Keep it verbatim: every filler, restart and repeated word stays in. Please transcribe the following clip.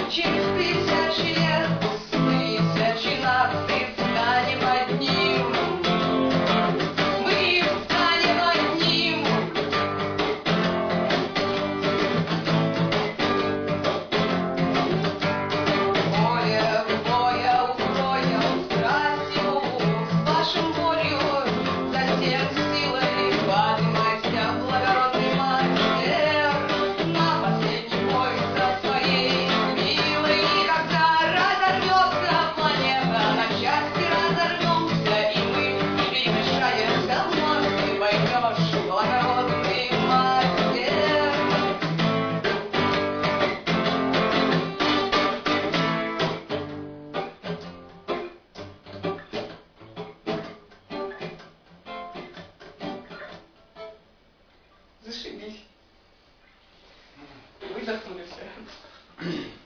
Через тысячи лет, тысячи наций станем одним. Мы станем одним. Море, боя, устроя, страстью, с вашим болью, затем силой поднимайся, благородный мастер, на последний бой за своей милой. И когда разорвется планета, на части разорвемся и мы, и перемешаемся вновь, ты пойдешь, благородный мастер. Зашибись. Выдохнули все.